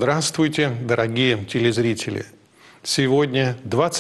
Здравствуйте, дорогие телезрители! Сегодня,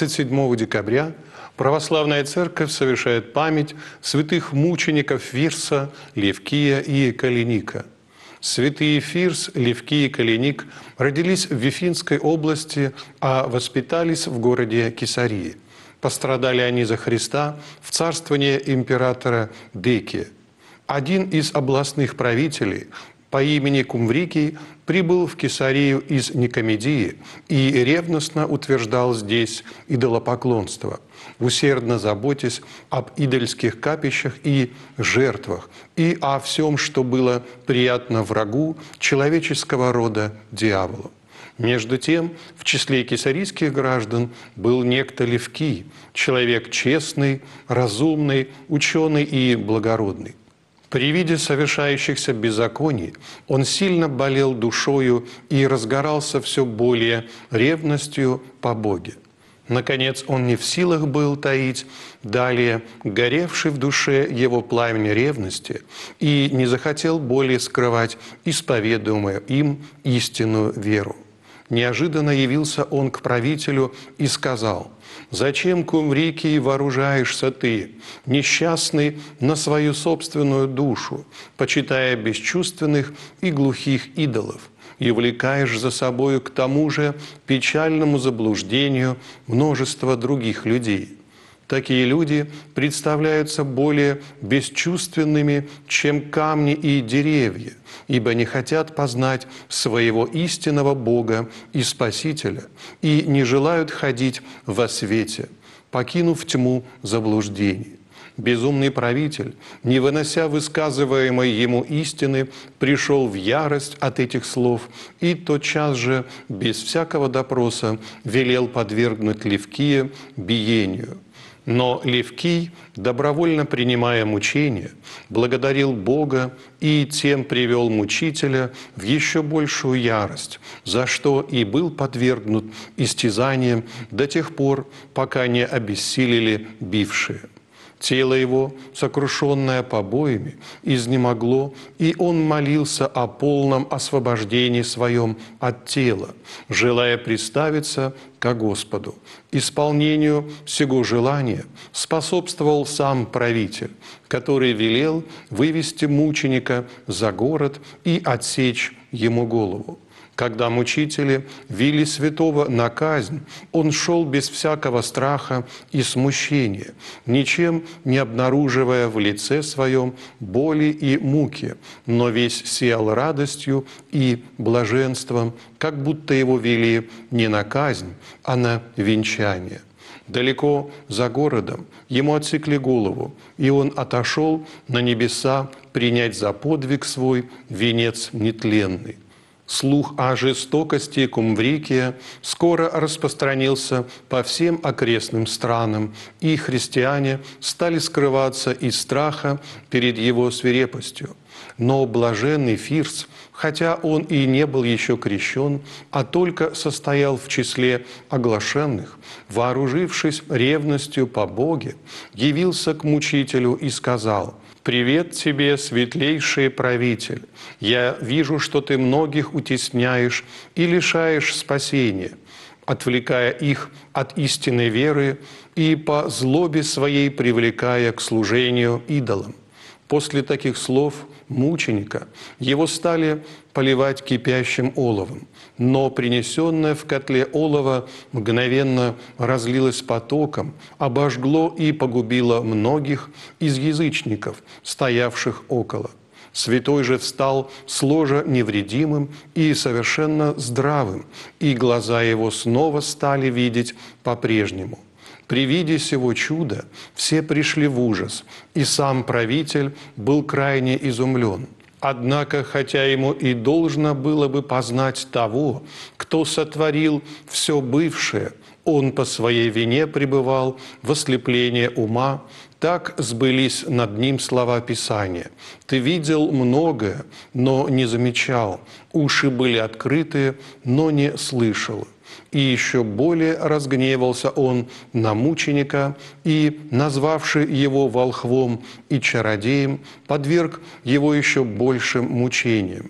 27 декабря, Православная Церковь совершает память святых мучеников Фирса, Левкия и Калиника. Святые Фирс, Левкий и Калиник родились в Вифинской области, а воспитались в городе Кесарии. Пострадали они за Христа в царствование императора Декия. Один из областных правителей по имени Кумврикий прибыл в Кесарию из Никомедии и ревностно утверждал здесь идолопоклонство, усердно заботясь об идольских капищах и жертвах, и о всем, что было приятно врагу человеческого рода дьяволу. Между тем, в числе кесарийских граждан был некто Левкий, человек честный, разумный, ученый и благородный. При виде совершающихся беззаконий он сильно болел душою и разгорался все более ревностью по Боге. Наконец, он не в силах был таить далее горевший в душе его пламень ревности и не захотел более скрывать исповедуемую им истинную веру. Неожиданно явился он к правителю и сказал: «Зачем, Кумврикий, вооружаешься ты, несчастный, на свою собственную душу, почитая бесчувственных и глухих идолов, и влекаешь за собою к тому же печальному заблуждению множество других людей? Такие люди представляются более бесчувственными, чем камни и деревья, ибо не хотят познать своего истинного Бога и Спасителя и не желают ходить во свете, покинув тьму заблуждений». Безумный правитель, не вынося высказываемой ему истины, пришел в ярость от этих слов и тотчас же, без всякого допроса, велел подвергнуть Левкия биению. Но Левкий, добровольно принимая мучения, благодарил Бога и тем привел мучителя в еще большую ярость, за что и был подвергнут истязаниям до тех пор, пока не обессилели бившие. Тело его, сокрушенное побоями, изнемогло, и он молился о полном освобождении своем от тела, желая приставиться ко Господу. Исполнению сего желания способствовал сам правитель, который велел вывести мученика за город и отсечь ему голову. Когда мучители вели святого на казнь, он шел без всякого страха и смущения, ничем не обнаруживая в лице своем боли и муки, но весь сиял радостью и блаженством, как будто его вели не на казнь, а на венчание. Далеко за городом ему отсекли голову, и он отошел на небеса принять за подвиг свой венец нетленный. Слух о жестокости Кумврикия скоро распространился по всем окрестным странам, и христиане стали скрываться из страха перед его свирепостью. Но блаженный Фирс, хотя он и не был еще крещен, а только состоял в числе оглашенных, вооружившись ревностью по Боге, явился к мучителю и сказал: «Привет тебе, светлейший правитель! Я вижу, что ты многих утесняешь и лишаешь спасения, отвлекая их от истинной веры и по злобе своей привлекая к служению идолам». После таких слов мученика его стали поливать кипящим оловом, но принесенное в котле олово мгновенно разлилось потоком, обожгло и погубило многих из язычников, стоявших около. Святой же встал с ложа невредимым и совершенно здравым, и глаза его снова стали видеть по-прежнему. При виде сего чуда все пришли в ужас, и сам правитель был крайне изумлен. Однако, хотя ему и должно было бы познать того, кто сотворил все бывшее, он по своей вине пребывал в ослеплении ума, так сбылись над ним слова Писания: «Ты видел многое, но не замечал, уши были открыты, но не слышал». И еще более разгневался он на мученика и, назвавши его волхвом и чародеем, подверг его еще большим мучениям.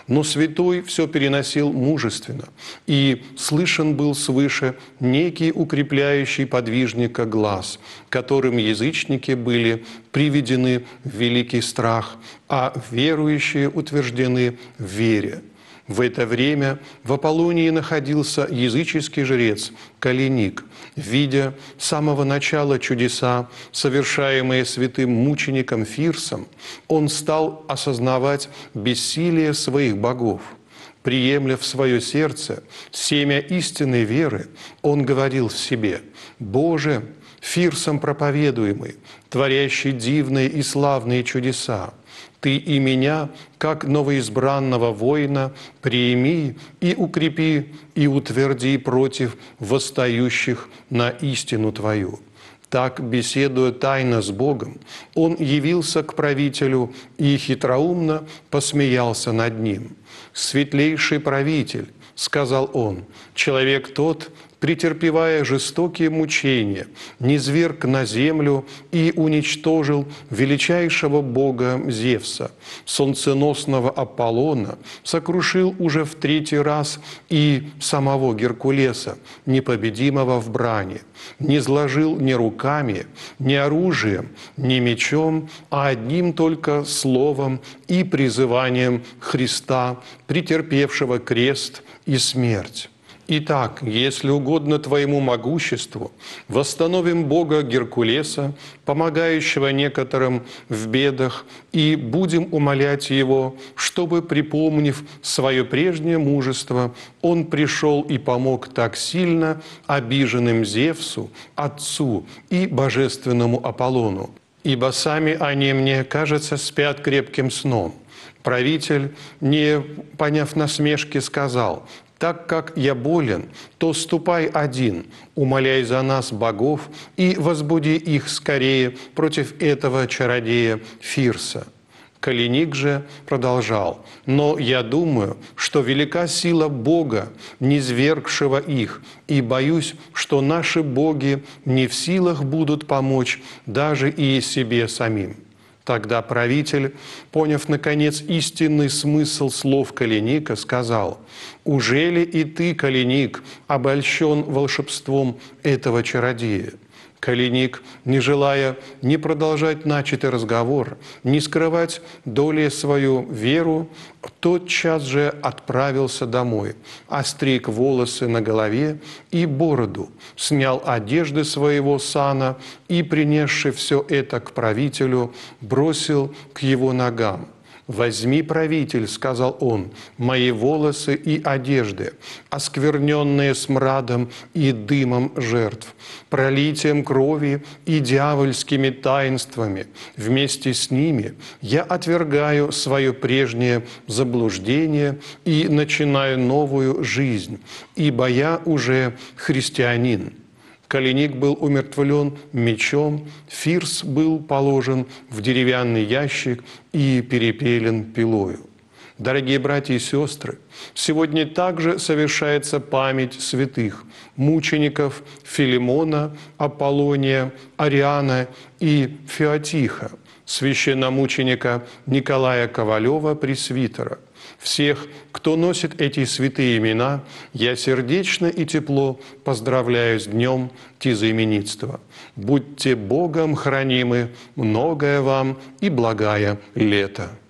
но святой все переносил мужественно, и слышен был свыше некий укрепляющий подвижника глас, которым язычники были приведены в великий страх, а верующие утверждены в вере. В это время в Аполлонии находился языческий жрец Калиник. Видя с самого начала чудеса, совершаемые святым мучеником Фирсом, он стал осознавать бессилие своих богов. Приемля в свое сердце семя истинной веры, он говорил в себе: «Боже, Фирсом проповедуемый, творящий дивные и славные чудеса, Ты и меня, как новоизбранного воина, приими и укрепи и утверди против восстающих на истину Твою». Так, беседуя тайно с Богом, он явился к правителю и хитроумно посмеялся над ним. «Светлейший правитель, — сказал он, — человек тот, претерпевая жестокие мучения, низвергг на землю и уничтожил величайшего бога Зевса, солнценосного Аполлона, сокрушил уже в 3-й раз и самого Геркулеса, непобедимого в брани, не сложил ни руками, ни оружием, ни мечом, а одним только словом и призыванием Христа, претерпевшего крест и смерть. Итак, если угодно Твоему могуществу, восстановим Бога Геркулеса, помогающего некоторым в бедах, и будем умолять Его, чтобы, припомнив свое прежнее мужество, Он пришел и помог так сильно обиженным Зевсу, Отцу и божественному Аполлону. Ибо сами они, мне кажется, спят крепким сном». Правитель, не поняв насмешки, сказал: «Так как я болен, то ступай один, умоляй за нас богов и возбуди их скорее против этого чародея Фирса». Калиник же продолжал: «Но я думаю, что велика сила Бога, низвергшего их, и боюсь, что наши боги не в силах будут помочь даже и себе самим». Тогда правитель, поняв, наконец, истинный смысл слов Калиника, сказал: «Ужели и ты, Калиник, обольщен волшебством этого чародея?» Калиник, не желая ни продолжать начатый разговор, ни скрывать долей свою веру, тотчас же отправился домой, остриг волосы на голове и бороду, снял одежды своего сана и, принесши все это к правителю, бросил к его ногам. «Возьми, правитель, — сказал он, — мои волосы и одежды, оскверненные смрадом и дымом жертв, пролитием крови и дьявольскими таинствами. Вместе с ними я отвергаю свое прежнее заблуждение и начинаю новую жизнь, ибо я уже христианин». Калиник был умертвлен мечом, Фирс был положен в деревянный ящик и перепелен пилою. Дорогие братья и сестры, сегодня также совершается память святых мучеников Филимона, Аполлония, Ариана и Феотиха, священномученика Николая Ковалева, пресвитера. Всех, кто носит эти святые имена, я сердечно и тепло поздравляю с днем тезаименитства. Будьте Богом хранимы, многое вам и благая лето.